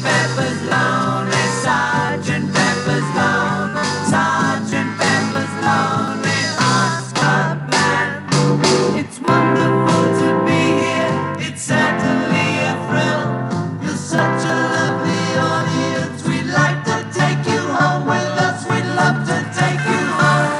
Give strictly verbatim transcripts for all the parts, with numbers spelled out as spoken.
Pepper's Lonely, Sergeant Pepper's Lonely, Sergeant Pepper's Lonely Hearts Club Band. It's wonderful to be here, it's certainly a thrill. You're such a lovely audience, we'd like to take you home with us, we'd love to take you home.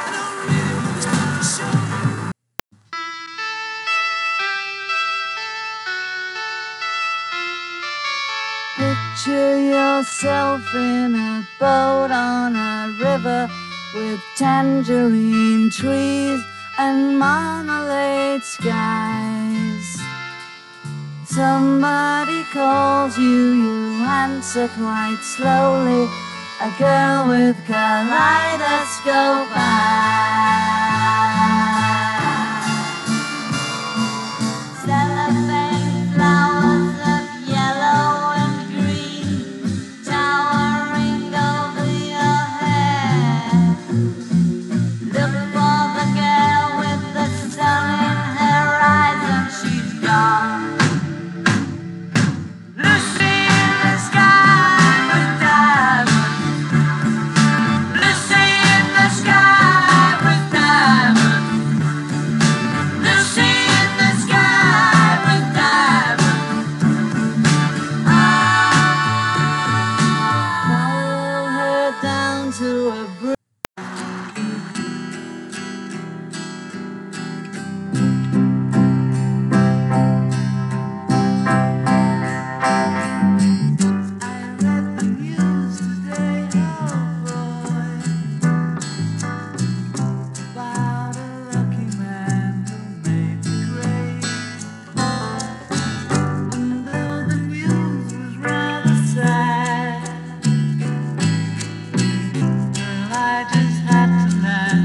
Picture yourself in a boat on a river with tangerine trees and marmalade skies. Somebody calls you, you answer quite slowly. A girl with kaleidoscope eyes. Cellophane flowers of yellow and green towering over your head. Look for the girl with the sun in her eyes and she's gone. Lucy in the sky with diamonds. Lucy in the sky with diamonds. Lucy in the sky with diamonds. Follow her down to a bridge. I read the news today, oh boy, about a lucky man who made the grade. And though the news was rather sad, well, I just had to laugh.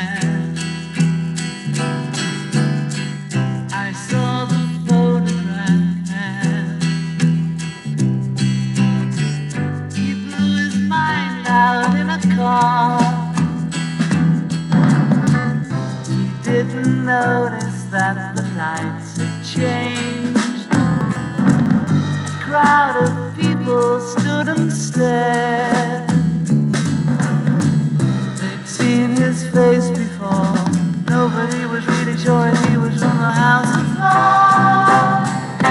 I saw the photograph. He blew his mind out in a car. He didn't notice that the lights had changed. A crowd of people stood and stared. They'd seen his face before. Nobody was really sure if he was from the House of Lords.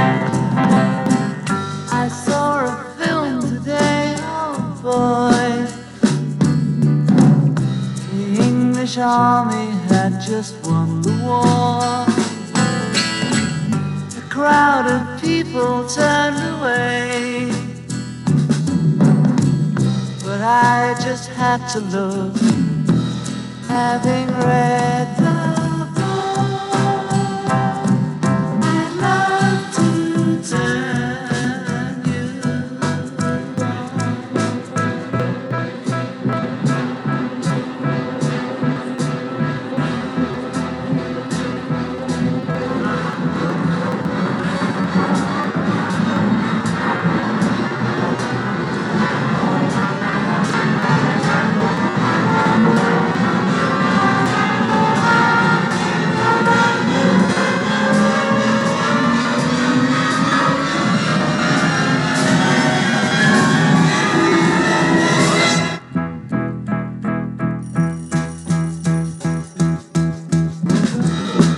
I saw a film today, oh boy. The English army had just won the war. A crowd of people turned away, but I just had to look, having read the